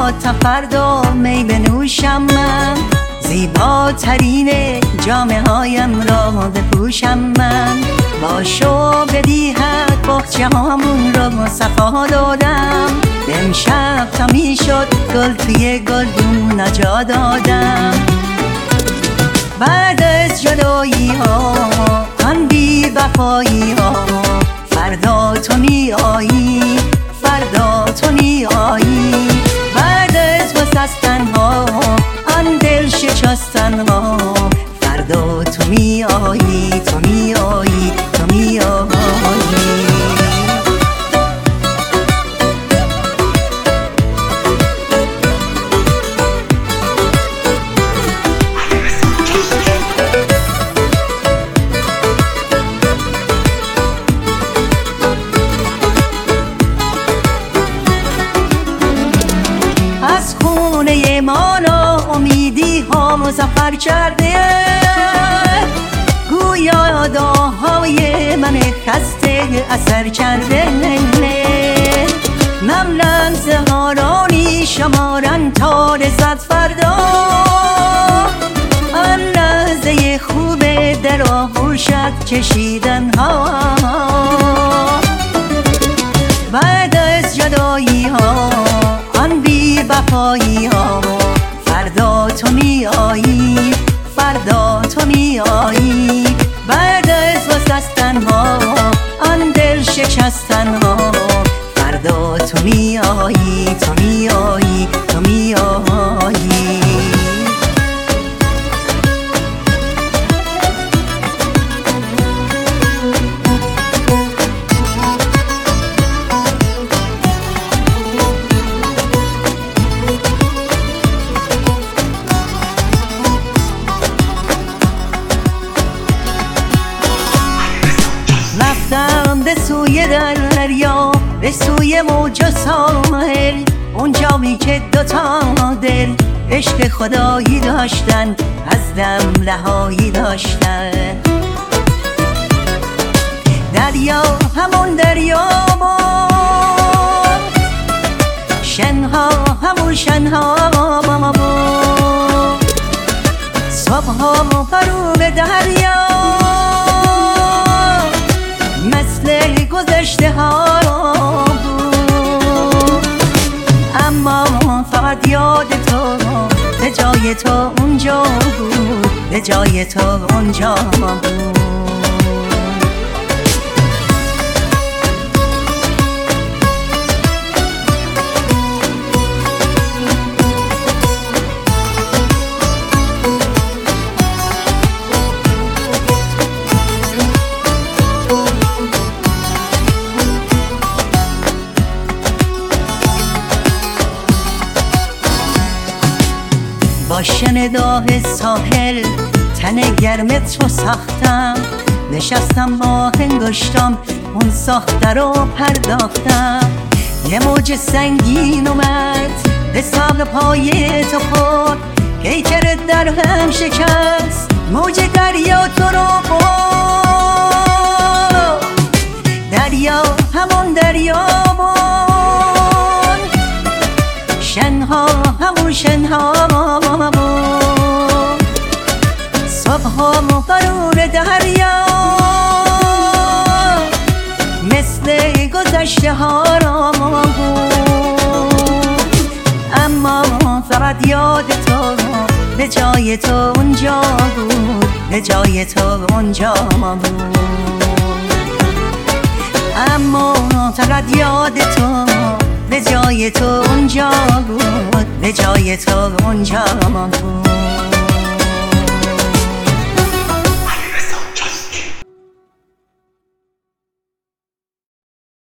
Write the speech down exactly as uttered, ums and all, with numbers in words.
بیا تا فردا می بنوشم من، زیباترین جامه هایم را بپوشم من. باشو بدی حق باغچه هامون را صفا دادم، امشب تا می شد گل توی گلدون نجا دادم. بعد از جدایی ها آن بی وفایی ها، فردا تو می آیی، فردا تو می آیی. بعد از گسستن ها آن دل شکستن ها، فردا تو می آیی، تو می آیی، تو می آیی. از خونه ما امیدی ها مظفر کرده، گویا دعاهای من خسته اثر کرده. نم لحظه ها رانی شمارن تا رسد فردا، آن لحظه خوب در آغوشت کشیدن ها. بعد از جدایی ها آن بی وفایی ها، فردا تو می آیی، فردا تو می آیی. بعد از گسستن ها آن دل شکستن ها، فردا تو می آیی، تو می آیی، تو می آیی. رفتم به سوی دریا، به سوی موج و ساحل، اونجایی که دوتا دل عشق خدایی داشتن، از دم رهایی داشتن. دریا همون دریا بود، شنها همون شنها بود، صبح و غروب دریا مثل گذشته ها بود. اما فقط یاد تو به جای تو اونجا بود، به جای تو اونجا بود. با شنگاه ساحل تن گرمت رو ساختم، نشستم با انگشتام اون ساخته رو پرداختم. یه موج سنگین اومد به ساق پای تو خورد، پیکرت در هم شکست، موج دریا تو رو برد. دریا همون دریا بود، شنها همون شنها بود، صبح و غروب دریا مثل گذشته ها را بود. اما فقط یاد تو به جای تو اونجا بود، به جای تو اونجا بود. اما فقط یاد تو به جای تو اونجا بود، به جای تو اونجا بود.